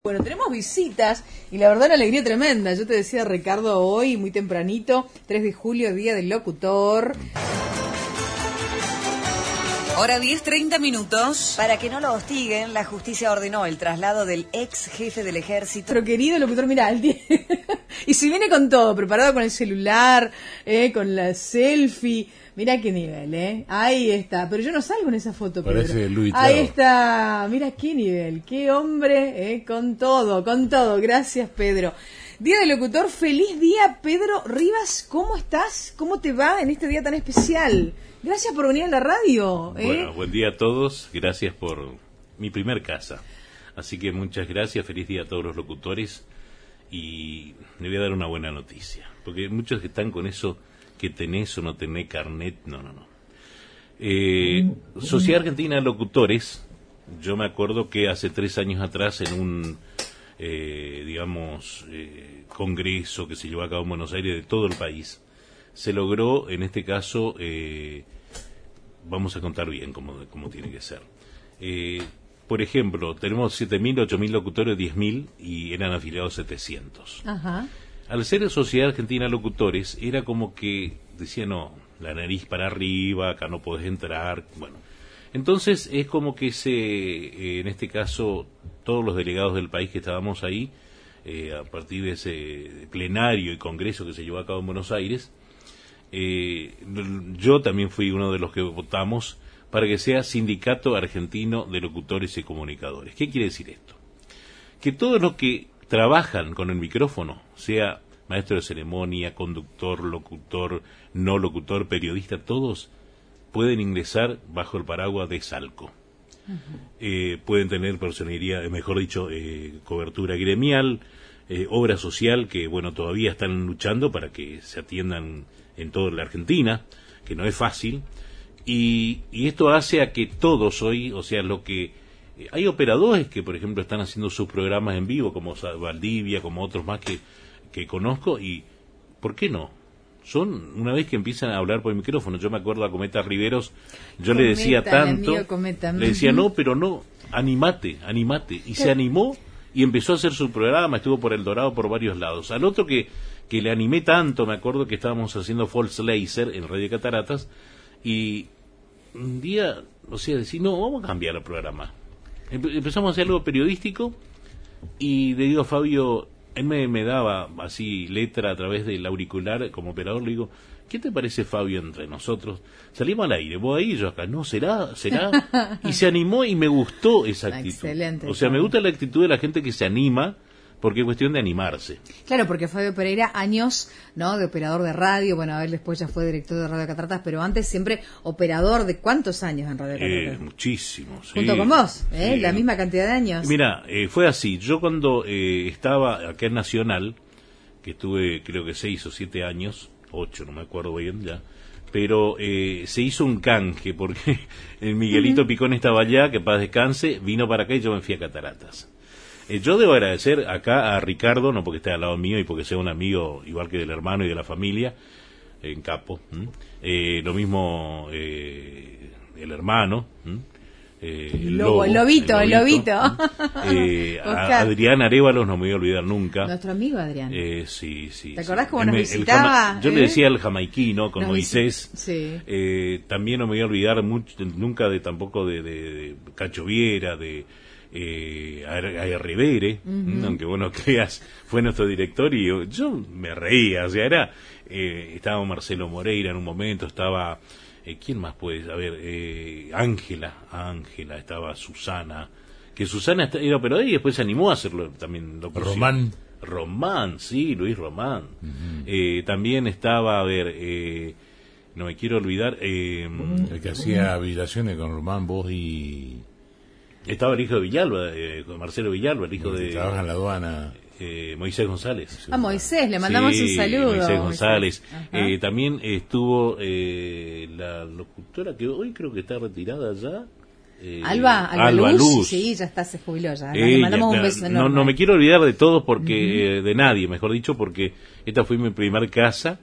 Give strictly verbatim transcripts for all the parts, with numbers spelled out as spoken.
Bueno, tenemos visitas y la verdad una alegría tremenda. Yo te decía, Ricardo, hoy muy tempranito, tres de julio, día del locutor. Hora diez, treinta minutos. Para que no lo hostiguen, la justicia ordenó el traslado del ex jefe del ejército. Nuestro querido locutor, mira, el día... y si viene con todo, preparado con el celular, eh, con la selfie. Mira qué nivel, ¿eh? Ahí está. Pero yo no salgo en esa foto, Pedro. Parece Luis Ahí Trao. está. Mira qué nivel. Qué hombre, ¿eh? Con todo, con todo. Gracias, Pedro. Día del locutor. Feliz día, Pedro Rivas. ¿Cómo estás? ¿Cómo te va en este día tan especial? Gracias por venir a la radio, ¿eh? Bueno, buen día a todos. Gracias por mi primer casa. Así que muchas gracias. Feliz día a todos los locutores. Y le voy a dar una buena noticia. Porque muchos que están con eso... que tenés o no tenés carnet, no, no, no. Eh, Sociedad Argentina de Locutores, yo me acuerdo que hace tres años atrás en un, eh, digamos, eh, congreso que se llevó a cabo en Buenos Aires de todo el país, se logró, en este caso, eh, vamos a contar bien cómo, cómo tiene que ser. Eh, por ejemplo, tenemos siete mil, ocho mil locutores, diez mil y eran afiliados setecientos. Ajá. Al ser Sociedad Argentina de Locutores, era como que decía, no, la nariz para arriba, acá no podés entrar, bueno. Entonces es como que se, eh, en este caso, todos los delegados del país que estábamos ahí, eh, a partir de ese plenario y congreso que se llevó a cabo en Buenos Aires, eh, yo también fui uno de los que votamos para que sea Sindicato Argentino de Locutores y Comunicadores. ¿Qué quiere decir esto? Que todos los que trabajan con el micrófono, sea maestro de ceremonia, conductor, locutor, no locutor, periodista, todos pueden ingresar bajo el paraguas de Salco. Uh-huh. Eh, pueden tener personería, mejor dicho, eh, cobertura gremial, eh, obra social, que bueno, todavía están luchando para que se atiendan en toda la Argentina, que no es fácil, y, y esto hace a que todos hoy, o sea, lo que hay operadores que, por ejemplo, están haciendo sus programas en vivo, como Valdivia, como otros más que, que conozco, y ¿por qué no? Son, una vez que empiezan a hablar por el micrófono, yo me acuerdo a Cometa Riveros, yo Cometa, le decía tanto, Cometa. le decía, no, pero no, animate, animate, y se animó y empezó a hacer su programa, estuvo por El Dorado, por varios lados. Al otro que, que le animé tanto, me acuerdo que estábamos haciendo False Laser en Radio Cataratas, y un día, o sea, decía, no, vamos a cambiar el programa. Empezamos a hacer algo periodístico y le digo a Fabio, él me, me daba así letra a través del auricular como operador, le digo, ¿qué te parece, Fabio, entre nosotros? Salimos al aire, vos ahí, yo acá, no, será, será, y se animó y me gustó esa actitud. Excelente. O sea, me gusta la actitud de la gente que se anima, porque es cuestión de animarse. Claro, porque Fabio Pereira, años, ¿no?, de operador de radio, bueno, a él después ya fue director de Radio Cataratas, pero antes siempre operador de ¿cuántos años en Radio Cataratas? Eh, muchísimos, sí. Junto con vos, ¿eh? Sí. La misma cantidad de años. Mira, eh, fue así, yo cuando eh, estaba acá en Nacional, que estuve creo que seis o siete años, ocho, no me acuerdo bien ya, pero eh, se hizo un canje, porque el Miguelito uh-huh. Picón estaba allá, que paz descanse, vino para acá y yo me fui a Cataratas. Eh, yo debo agradecer acá a Ricardo, no porque esté al lado mío y porque sea un amigo igual que del hermano y de la familia, en Capo. Eh, lo mismo eh, el hermano, eh, el, Lobo, lobo, el lobito, el lobito. El lobito. Eh, a Adrián Arévalos no me voy a olvidar nunca. Nuestro amigo Adrián. Eh, sí, sí. ¿Te acordás sí. cómo nos me, visitaba? Jama- yo ¿eh? le decía el jamaiquino con nos Moisés. Sí. Eh, también no me voy a olvidar mucho, nunca de tampoco de, de, de Cacho Viera, de eh, a, a Rivere, uh-huh. aunque vos no creas, fue nuestro director y yo, yo me reía, o sea, era, eh, estaba Marcelo Moreira en un momento, estaba, eh, ¿quién más puede saber? Eh, Ángela, Ángela, estaba Susana, que Susana era operadora y después se animó a hacerlo también. Román. Román, sí, Luis Román. Uh-huh. Eh, también estaba, a ver, eh, no me quiero olvidar. Eh, el que hacía habitaciones con Román, vos y... Estaba el hijo de Villalba, eh, Marcelo Villalba, el hijo el que de... trabaja en la aduana. Eh, Moisés González. A Moisés, le mandamos sí, un saludo. Moisés González. Moisés. Eh, también estuvo eh, la locutora que hoy creo que está retirada ya. Eh, Alba, Alba, Alba Luz, Luz. sí, ya está, se jubiló ya. Ella, le mandamos un beso no, enorme. no me quiero olvidar de todos porque uh-huh. eh, de nadie, mejor dicho, porque esta fue mi primer casa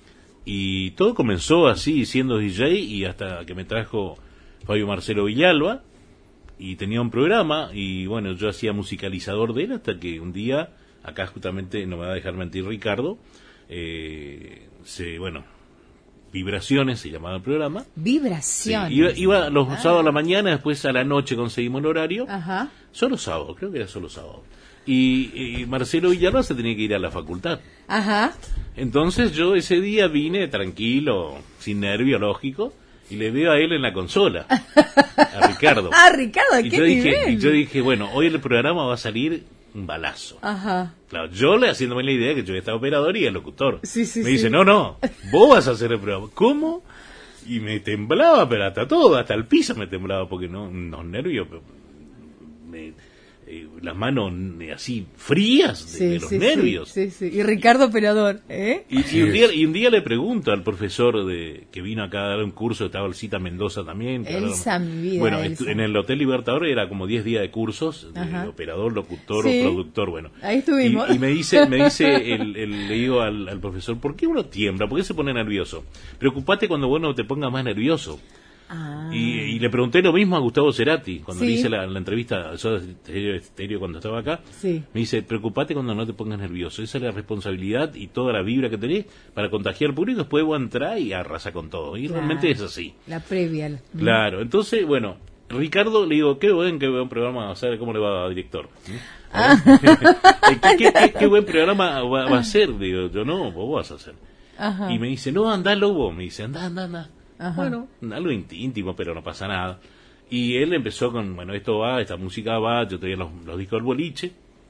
y todo comenzó así, siendo D J y hasta que me trajo Fabio Marcelo Villalba y tenía un programa, y bueno, yo hacía musicalizador de él hasta que un día, acá justamente, no me va a dejar mentir Ricardo, eh, se, bueno, Vibraciones se llamaba el programa. Vibraciones. Sí, iba, iba los ah. sábados a la mañana, después a la noche conseguimos el horario. Ajá. Solo sábado, creo que era solo sábado. Y, y Marcelo Villalba se tenía que ir a la facultad. Ajá. Entonces yo ese día vine tranquilo, sin nervio, lógico, y le veo a él en la consola, a Ricardo. Ah, Ricardo, y ¿qué yo nivel? dije, y yo dije, bueno, hoy el programa va a salir un balazo. Ajá. Claro, yo le haciéndome la idea que yo estaba operador y el locutor. Sí, sí, me sí. dice, no, no, vos vas a hacer el programa. ¿Cómo? Y me temblaba, pero hasta todo, hasta el piso me temblaba, porque no, unos nervios, me, eh, las manos así frías de, Sí, de los sí, nervios. Sí, sí, sí. Y Ricardo operador, ¿eh? Y, y, un día, y un día le pregunto al profesor de que vino acá a dar un curso, estaba el Cita Mendoza también. que Elsa, hablaron- mi vida, Bueno, Elsa. estu- en el Hotel Libertador era como diez días de cursos, de Ajá. operador, locutor Sí. o productor, bueno. Ahí estuvimos. Y, y me dice, me dice el, el- le digo al, al profesor, ¿por qué uno tiembla? ¿Por qué se pone nervioso? Preocupate cuando vos no te pongas más nervioso. Ah. Y, y le pregunté lo mismo a Gustavo Cerati, cuando Sí. le hice la, la entrevista a Soda Stereo, Stereo cuando estaba acá. Sí. Me dice, preocupate cuando no te pongas nervioso. Esa es la responsabilidad y toda la vibra que tenés para contagiar al público. Después vos entrar y arrasa con todo. Y Claro. realmente es así. La previa. la- Claro. Entonces, bueno, Ricardo, le digo, qué buen, qué buen programa, a saber cómo le va a director. Ah. ¿Qué, qué, qué- qué buen programa va, va a ser? Digo, yo no, vos vas a hacer. Ajá. Y me dice, no, andalo vos. Me dice, anda, anda, anda. Ajá. Bueno, algo ínt- íntimo, pero no pasa nada. Y él empezó con, bueno, esto va, esta música va, yo tenía los, los discos del boliche.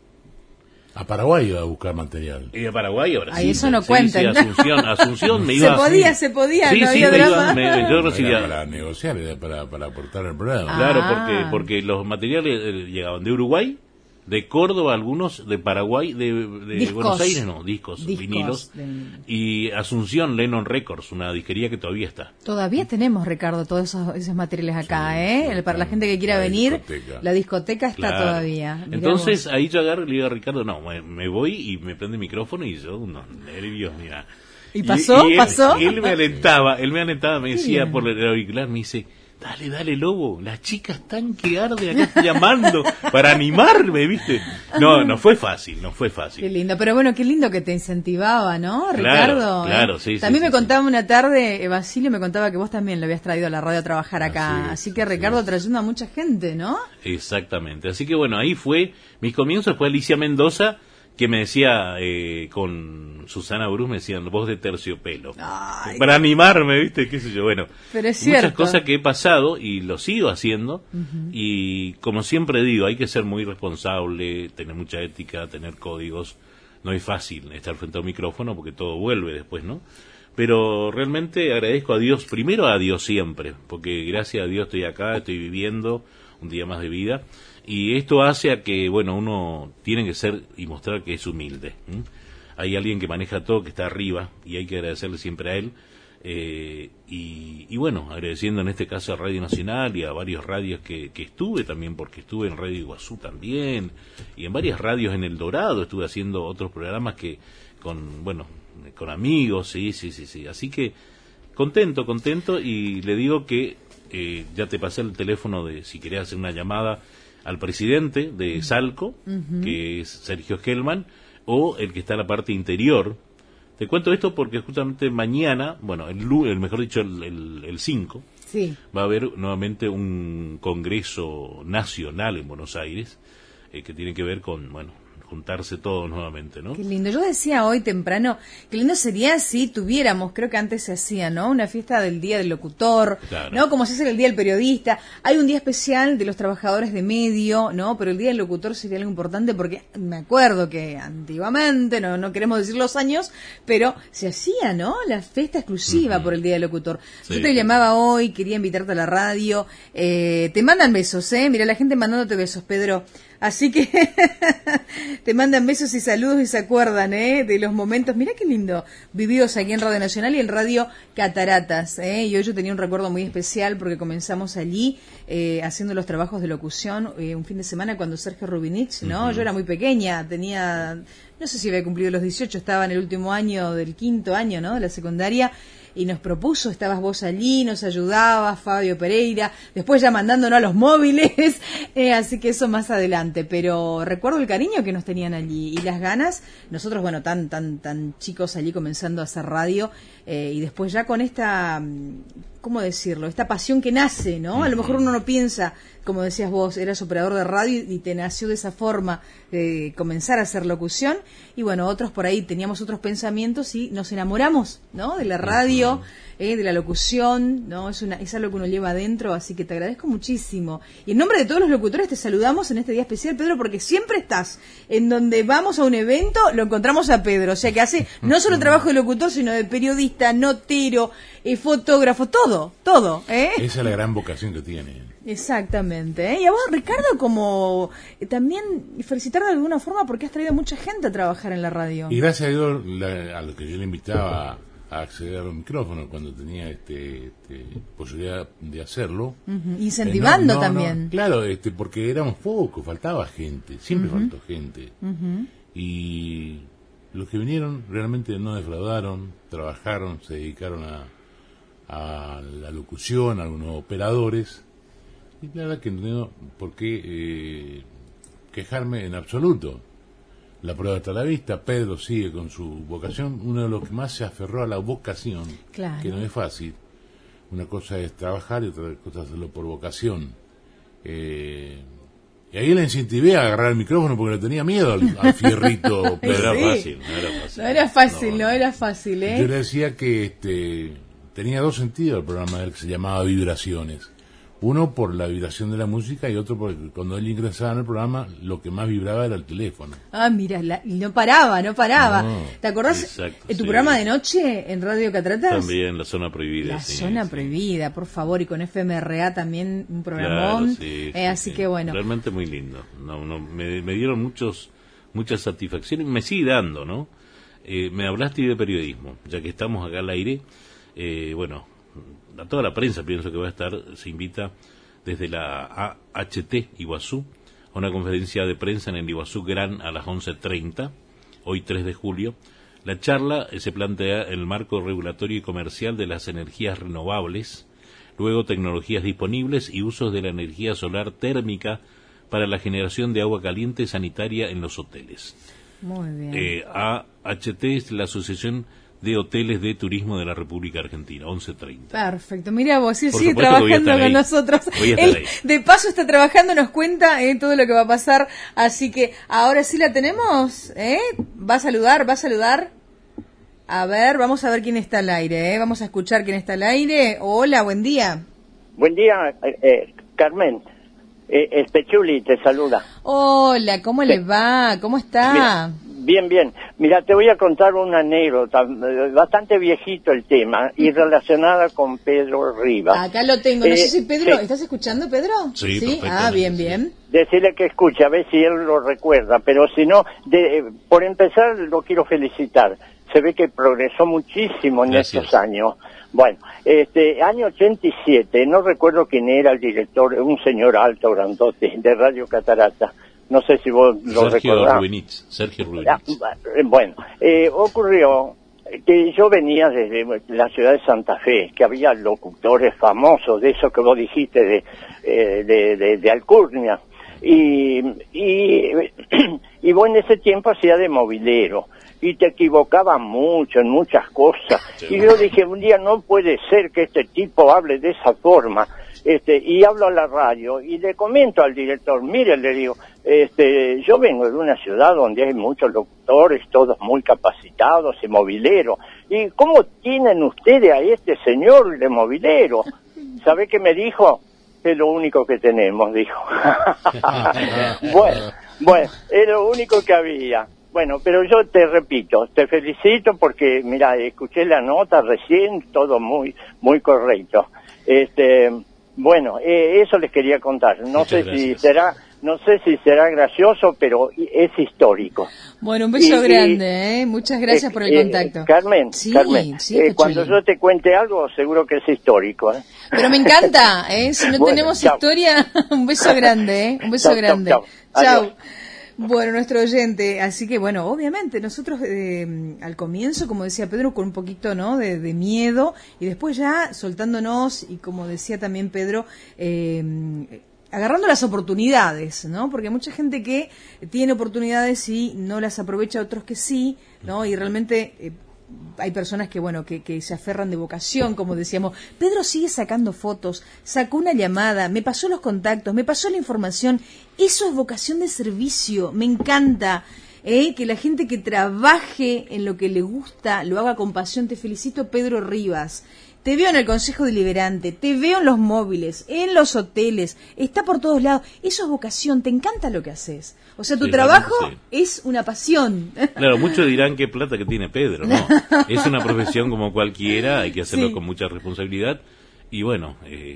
A Paraguay iba a buscar material. Y de Paraguay, ahora Ay, sí. eso no sí, cuenten. sí, Asunción, Asunción me Se iba. podía, se podía, Sí, no sí, había me drama. iba, me- yo No recibía. era para negociar, era para, para aportar el programa. Claro, Ah. porque porque los materiales eh, llegaban de Uruguay, de Córdoba, algunos de Paraguay, de, de Discos. Buenos Aires, no, discos, Discos vinilos. de- Y Asunción Lennon Records, una disquería que todavía está. Todavía tenemos, Ricardo, todos esos, esos materiales acá, Sí, ¿eh? sí, Para la sí. gente que quiera La venir, discoteca. la discoteca está Claro. todavía. Mirá Entonces vos. ahí yo agarro y le digo a Ricardo, no, me, me voy y me prende el micrófono y yo unos nervios, mira. ¿Y pasó? él, ¿Pasó? Él me alentaba, él me alentaba, me Qué decía bien. por el auricular, me dice, dale, dale, Lobo, las chicas están que arde acá estoy llamando para animarme, ¿viste? No, no fue fácil, no fue Qué fácil. lindo, pero bueno, qué lindo que te incentivaba, ¿no, Claro, Ricardo? claro, ¿eh? sí, sí, También sí, me sí. contaba una tarde, eh, Basilio me contaba que vos también lo habías traído a la radio a trabajar acá, Así así, es, que así Ricardo es. trayendo a mucha gente, ¿no? Exactamente, así que bueno, ahí fue, mis comienzos fue Alicia Mendoza, que me decía, eh, con Susana Bruce, me decían, voz de terciopelo. Ay. Para animarme, ¿viste? ¿Qué sé yo? Bueno, Pero es muchas cierto. cosas que he pasado y lo sigo haciendo. Y como siempre digo, hay que ser muy responsable, tener mucha ética, tener códigos. No es fácil estar frente a un micrófono porque todo vuelve después, ¿no? Pero realmente agradezco a Dios, primero a Dios siempre, porque gracias a Dios estoy acá, estoy viviendo un día más de vida. Y esto hace a que, bueno, uno tiene que ser y mostrar que es humilde. ¿m? Hay alguien que maneja todo, que está arriba, y hay que agradecerle siempre a él. Eh, y, y bueno, agradeciendo en este caso a Radio Nacional y a varios radios que, que estuve también, porque estuve en Radio Iguazú también, y en varias radios en El Dorado estuve haciendo otros programas que con, bueno, con amigos, sí, sí, sí, sí. Así que contento, contento, y le digo que eh, ya te pasé el teléfono de si querés hacer una llamada al presidente de Salco, que es Sergio Hellman, o el que está en la parte interior. Te cuento esto porque justamente mañana, bueno, el, lu- el mejor dicho, el, el, el cinco, Sí. va a haber nuevamente un congreso nacional en Buenos Aires, eh, que tiene que ver con, bueno, juntarse todos nuevamente, ¿no? Qué lindo. Yo decía hoy temprano, qué lindo sería si tuviéramos, creo que antes se hacía, ¿no? Una fiesta del Día del Locutor, Claro. ¿no? Como se hace el Día del Periodista. Hay un día especial de los trabajadores de medio, ¿no? Pero el Día del Locutor sería algo importante porque me acuerdo que antiguamente, no, no queremos decir los años, pero se hacía, ¿no? La fiesta exclusiva Ujú. por el Día del Locutor. Sí. Yo te llamaba hoy, quería invitarte a la radio. Eh, te mandan besos, ¿eh? Mira, la gente mandándote besos, Pedro. Así que te mandan besos y saludos y se acuerdan, ¿eh? De los momentos, mira qué lindo, vividos aquí en Radio Nacional y en Radio Cataratas, ¿eh? Y hoy yo tenía un recuerdo muy especial porque comenzamos allí eh, haciendo los trabajos de locución eh, un fin de semana cuando Sergio Rubinich, ¿no? Ujú. Yo era muy pequeña, tenía, no sé si había cumplido los dieciocho, estaba en el último año del quinto año, ¿no? De la secundaria. y nos propuso, estabas vos allí, nos ayudabas, Fabio Pereira, después ya mandándonos a los móviles, eh, así que eso más adelante, pero recuerdo el cariño que nos tenían allí y las ganas, nosotros bueno, tan tan tan chicos allí comenzando a hacer radio, eh, y después ya con esta, ¿cómo decirlo? Esta pasión que nace, ¿no? A lo mejor uno no piensa, como decías vos, eras operador de radio y te nació de esa forma de comenzar a hacer locución, y bueno, otros por ahí teníamos otros pensamientos y nos enamoramos, ¿no? De la radio, eh, de la locución, ¿no? Es una, es algo que uno lleva adentro, así que te agradezco muchísimo. Y en nombre de todos los locutores te saludamos en este día especial, Pedro, porque siempre estás, en donde vamos a un evento, lo encontramos a Pedro, o sea que hace no solo trabajo de locutor, sino de periodista, notero, eh, fotógrafo, todo, todo, ¿eh? Esa es la gran vocación que tiene. Exactamente, ¿eh? Y a vos, Ricardo, como eh, también felicitar de alguna forma porque has traído mucha gente a trabajar en la radio. Y gracias a Dios, la, a lo que yo le invitaba a acceder a un micrófono cuando tenía este, este posibilidad de hacerlo. Uh-huh. Incentivando eh, no, no, también. No, claro, este, porque éramos pocos, faltaba gente, siempre uh-huh. faltó gente. Uh-huh. Y los que vinieron realmente no defraudaron, trabajaron, se dedicaron a, a la locución, a algunos operadores. Y la verdad que no tengo por qué eh, quejarme en absoluto. La prueba está a la vista, Pedro sigue con su vocación, uno de los que más se aferró a la vocación, claro. que no es fácil. Una cosa es trabajar y otra cosa es hacerlo por vocación. Eh, y ahí le incentivé a agarrar el micrófono porque le tenía miedo al, al fierrito. No era sí. fácil, no era fácil. No era fácil, no, no era fácil, ¿eh? Yo le decía que este, tenía dos sentidos el programa de él, que se llamaba Vibraciones. Uno por la vibración de la música y otro porque cuando él ingresaba en el programa lo que más vibraba era el teléfono. Ah, mira, la, y no paraba, no paraba. No, ¿te acordás exacto, de tu sí. programa de noche en Radio Cataratas? También, La Zona Prohibida. La sí, Zona sí. Prohibida, por favor, y con F M R A también un programón. Claro, sí, eh, sí, así sí. que bueno. Realmente muy lindo. No, no, me, me dieron muchos muchas satisfacciones, me sigue dando, ¿no? Eh, me hablaste de periodismo, ya que estamos acá al aire. Eh, bueno, a toda la prensa pienso que va a estar, se invita desde la A H T Iguazú a una conferencia de prensa en el Iguazú Gran a las once treinta, hoy tres de julio. La charla eh, se plantea el marco regulatorio y comercial de las energías renovables, luego tecnologías disponibles y usos de la energía solar térmica para la generación de agua caliente sanitaria en los hoteles. Muy bien. Eh, A H T es la Asociación de Hoteles de Turismo de la República Argentina, once treinta. Perfecto, mira vos, él Por sigue trabajando con ahí. nosotros. Él, de paso está trabajando, nos cuenta eh, todo lo que va a pasar, así que ahora sí la tenemos, ¿eh? Va a saludar, va a saludar. A ver, vamos a ver quién está al aire, ¿eh? Vamos a escuchar quién está al aire. Hola, buen día. Buen día, eh, eh, Carmen. Eh, este Chuli te saluda. Hola, ¿cómo sí. le va? ¿Cómo está? Mira, bien, bien. Mira, te voy a contar una anécdota, bastante viejito el tema, y relacionada con Pedro Rivas. Acá lo tengo, no eh, sé si Pedro, sí. ¿estás escuchando, Pedro? Sí, ¿Sí? Ah, bien, bien. Decirle que escuche, a ver si él lo recuerda, pero si no, de, por empezar lo quiero felicitar. Se ve que progresó muchísimo en Gracias. estos años. Bueno, este año ochenta y siete, no recuerdo quién era el director, un señor alto, grandote, de Radio Catarata. No sé si vos lo Sergio recordás. Rubinitz, Sergio Rubinitz. Ah, bueno, eh, ocurrió que yo venía desde la ciudad de Santa Fe, que había locutores famosos, de eso que vos dijiste, de, eh, de, de, de Alcurnia. Y, y, y vos en ese tiempo hacía de movilero. Y te equivocabas mucho en muchas cosas. Sí. Y yo dije, un día no puede ser que este tipo hable de esa forma. Este, y hablo a la radio y le comento al director, mire, le digo, este, yo vengo de una ciudad donde hay muchos locutores, todos muy capacitados y mobileros. ¿Y cómo tienen ustedes a este señor de mobilero? ¿Sabe qué me dijo? Es lo único que tenemos, dijo. bueno, bueno, es lo único que había. Bueno, pero yo te repito, te felicito porque, mira, escuché la nota recién, todo muy muy correcto. Este, bueno, eh, eso les quería contar. No Muchas sé gracias. si será, no sé si será gracioso, pero es histórico. Bueno, un beso y, grande, ¿eh? Muchas gracias eh, por el contacto. Eh, Carmen, sí, Carmen, sí, eh, cuando yo te cuente algo, seguro que es histórico, ¿eh? Pero me encanta, ¿eh? Si no bueno, tenemos chau. historia, un beso grande, ¿eh? Un beso chau, grande. Chau, chau. Chau. Bueno, nuestro oyente, así que bueno, obviamente nosotros eh, al comienzo, como decía Pedro, con un poquito, ¿no?, de, de miedo, y después ya soltándonos, y como decía también Pedro, eh, agarrando las oportunidades, ¿no? Porque hay mucha gente que tiene oportunidades y no las aprovecha, otros que sí, ¿no? Y realmente eh, hay personas que, bueno, que, que se aferran de vocación, como decíamos. Pedro sigue sacando fotos, sacó una llamada, me pasó los contactos, me pasó la información. Eso es vocación de servicio, me encanta. ¿Eh? Que la gente que trabaje en lo que le gusta lo haga con pasión. Te felicito, Pedro Rivas. Te veo en el Consejo Deliberante, te veo en los móviles, en los hoteles, está por todos lados. Eso es vocación, te encanta lo que haces. O sea, tu sí, trabajo sí. es una pasión. Claro, muchos dirán qué plata que tiene Pedro, ¿no? Es una profesión como cualquiera, hay que hacerlo Sí. con mucha responsabilidad. Y bueno, eh,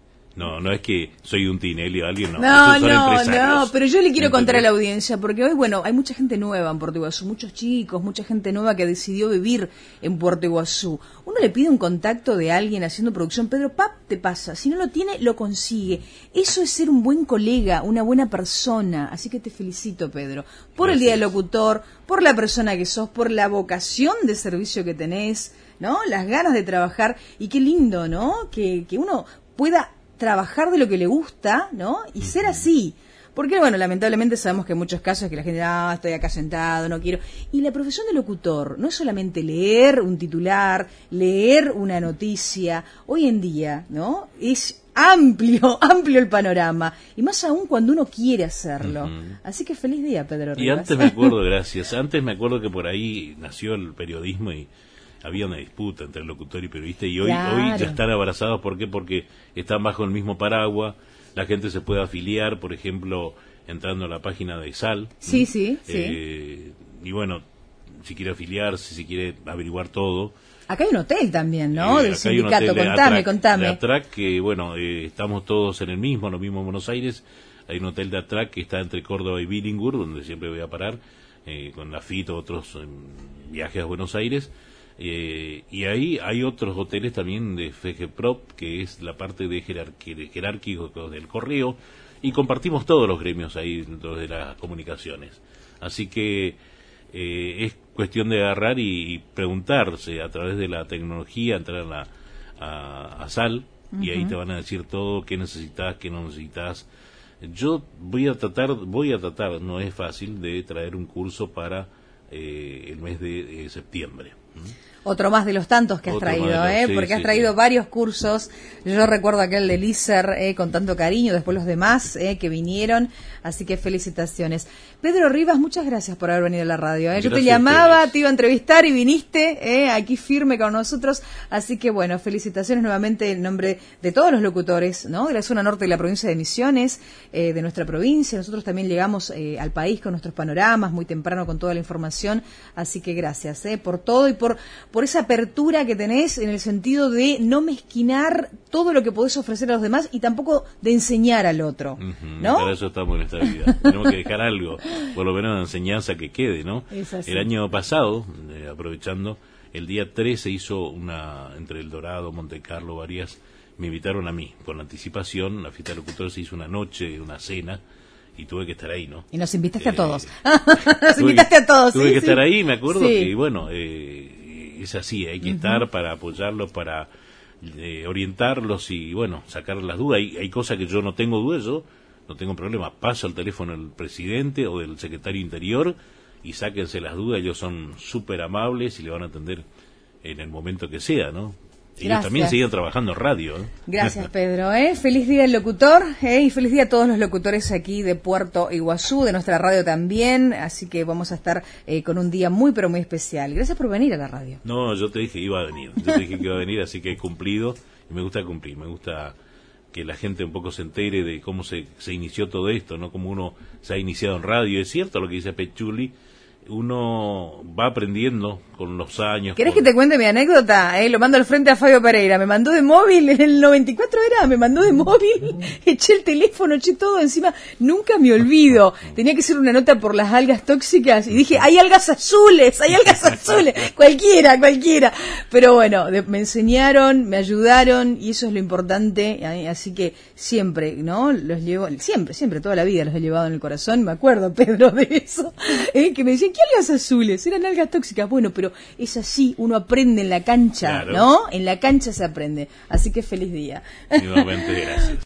no no es que soy un Tinelli o alguien, no. No, Estos son no, empresarios. no, pero yo le quiero contar a la ¿Entendés? audiencia, porque hoy, bueno, hay mucha gente nueva en Puerto Iguazú, muchos chicos, mucha gente nueva que decidió vivir en Puerto Iguazú. Uno le pide un contacto de alguien haciendo producción, Pedro, pap, te pasa. Si no lo tiene, lo consigue. Eso es ser un buen colega, una buena persona. Así que te felicito, Pedro, por el Día del Locutor, por la persona que sos, por la vocación de servicio que tenés, ¿no? Las ganas de trabajar. Y qué lindo, ¿no? Que, que uno pueda trabajar de lo que le gusta, ¿no? Y ser así. Porque, bueno, lamentablemente sabemos que en muchos casos que la gente, ah, estoy acá sentado, no quiero. Y la profesión de locutor no es solamente leer un titular, leer una noticia. Hoy en día, ¿no? Es amplio, amplio el panorama. Y más aún cuando uno quiere hacerlo. Uh-huh. Así que feliz día, Pedro Rivas. Y antes me acuerdo, gracias, antes me acuerdo que por ahí nació el periodismo y había una disputa entre el locutor y periodista, y hoy, claro. hoy ya están abrazados. ¿Por qué? Porque están bajo el mismo paraguas. La gente se puede afiliar, por ejemplo, entrando a la página de Sal. Sí, sí, eh, sí. Y bueno, si quiere afiliarse, si quiere averiguar todo. Acá hay un hotel también, ¿no? Eh, Del sindicato, de contame, Atrac, contame. De Atrac, que bueno, eh, estamos todos en el mismo, lo mismo en Buenos Aires. Hay un hotel de Atrac que está entre Córdoba y Billingur, donde siempre voy a parar, eh, con la Fito, otros eh, viajes a Buenos Aires. Eh, y ahí hay otros hoteles también de FGPROP, que es la parte de, jerarqui, de jerárquico del correo, y compartimos todos los gremios ahí dentro de las comunicaciones. Así que eh, es cuestión de agarrar y, y preguntarse a través de la tecnología, entrar a, la, a, a Sal, uh-huh. y ahí te van a decir todo, qué necesitas, qué no necesitas. Yo voy a tratar, voy a tratar, no es fácil, de traer un curso para eh, el mes de, de septiembre. Otro más de los tantos que has Otro traído, los, ¿eh? Sí, porque sí, has traído sí. varios cursos. Yo recuerdo aquel de Lícer, ¿eh? con tanto cariño, después los demás ¿eh? que vinieron. Así que felicitaciones. Pedro Rivas, muchas gracias por haber venido a la radio. ¿eh? Yo te llamaba, te iba a entrevistar y viniste ¿eh? aquí firme con nosotros. Así que bueno, felicitaciones nuevamente en nombre de todos los locutores, ¿no? de la zona norte de la provincia de Misiones, eh, de nuestra provincia. Nosotros también llegamos eh, al país con nuestros panoramas, muy temprano con toda la información. Así que gracias ¿eh? por todo y por... por esa apertura que tenés en el sentido de no mezquinar todo lo que podés ofrecer a los demás y tampoco de enseñar al otro, uh-huh, ¿no? Para eso estamos en esta vida. Tenemos que dejar algo, por lo menos una enseñanza que quede, ¿no? Es así. El año pasado, eh, aprovechando, el día tres se hizo una, entre El Dorado, Monte Carlo, varias, me invitaron a mí, con anticipación, la fiesta de locutores se hizo una noche, una cena, y tuve que estar ahí, ¿no? Y nos invitaste eh, a todos. Nos invitaste que, a todos, Tuve sí, que sí. estar ahí, me acuerdo sí. que, bueno, eh, es así, hay que uh-huh. estar para apoyarlos, para eh, orientarlos y, bueno, sacar las dudas. Hay, hay cosas que yo no tengo dudas, yo no tengo problema. Paso el teléfono del presidente o del secretario Interior y sáquense las dudas. Ellos son súper amables y le van a atender en el momento que sea, ¿no? Ellos Gracias. también siguen trabajando en radio. ¿eh? Gracias, Pedro. ¿eh? Feliz día al locutor ¿eh? y feliz día a todos los locutores aquí de Puerto Iguazú, de nuestra radio también. Así que vamos a estar eh, con un día muy, pero muy especial. Gracias por venir a la radio. No, yo te dije que iba a venir. Yo te dije que iba a venir, así que he cumplido. Y me gusta cumplir. Me gusta que la gente un poco se entere de cómo se, se inició todo esto, ¿no? Cómo uno se ha iniciado en radio. Es cierto lo que dice Pechuli. uno va aprendiendo con los años. ¿Querés con... que te cuente mi anécdota? Eh, lo mando al frente a Fabio Pereira. Me mandó de móvil, en el noventa y cuatro era, me mandó de móvil, eché el teléfono, eché todo encima. Nunca me olvido. Tenía que hacer una nota por las algas tóxicas y dije, hay algas azules, hay algas azules. Cualquiera, cualquiera. Pero bueno, de, me enseñaron, me ayudaron y eso es lo importante. Eh, así que siempre, ¿no? Los llevo, siempre, siempre, toda la vida los he llevado en el corazón. Me acuerdo, Pedro, de eso. Eh, que me decían, ¿qué algas azules? Eran algas tóxicas. Bueno, pero es así, uno aprende en la cancha, claro. ¿No? En la cancha se aprende. Así que feliz día. Nuevamente, gracias.